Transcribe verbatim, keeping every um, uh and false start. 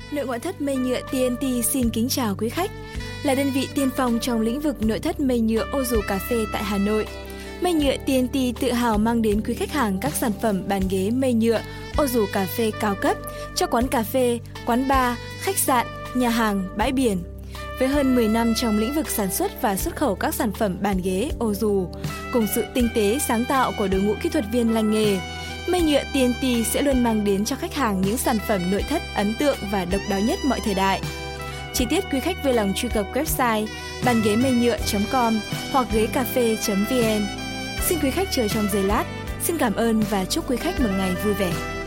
Nội ngoại thất mây nhựa tê en tê xin kính chào quý khách. Là đơn vị tiên phong trong lĩnh vực nội thất mây nhựa ô dù cà phê tại Hà Nội, Mây nhựa tê en tê tự hào mang đến quý khách hàng các sản phẩm bàn ghế mây nhựa ô dù cà phê cao cấp cho quán cà phê, quán bar, khách sạn, nhà hàng, bãi biển. Với hơn mười năm trong lĩnh vực sản xuất và xuất khẩu các sản phẩm bàn ghế ô dù, cùng sự tinh tế sáng tạo của đội ngũ kỹ thuật viên lành nghề, Mây nhựa tê en tê sẽ luôn mang đến cho khách hàng những sản phẩm nội thất ấn tượng và độc đáo nhất mọi thời đại. Chi tiết quý khách vui lòng truy cập website bàn ghế mây nhựa chấm com hoặc ghế cà phê chấm vn. Xin quý khách chờ trong giây lát. Xin cảm ơn và chúc quý khách một ngày vui vẻ.